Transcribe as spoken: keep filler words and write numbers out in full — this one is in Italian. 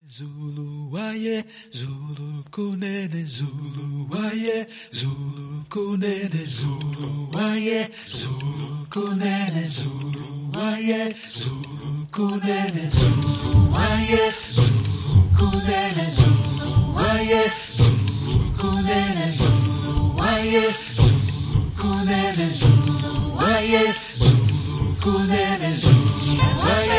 Zulu waye, Zulu kunene, Zulu waye, Zulu kunene, Zulu waye, Zulu kunene, Zulu waye, Zulu kunene, Zulu waye, Zulu kunene, Zulu waye, Zulu kunene, Zulu waye, Zulu kunene, Zulu waye, Zulu kunene, Zulu waye.